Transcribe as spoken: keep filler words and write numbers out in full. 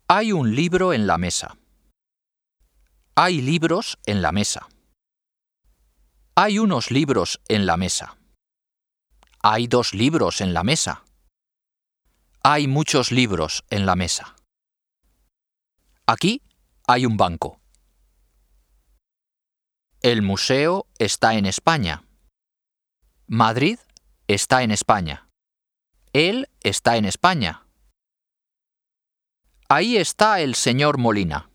Hay un libro en la mesa. Hay libros en la mesa. Hay unos libros en la mesa. Hay dos libros en la mesa. Hay muchos libros en la mesa. Aquí hay un banco. El museo está en España. Madrid está en España. Él está en España. Ahí está el señor Molina.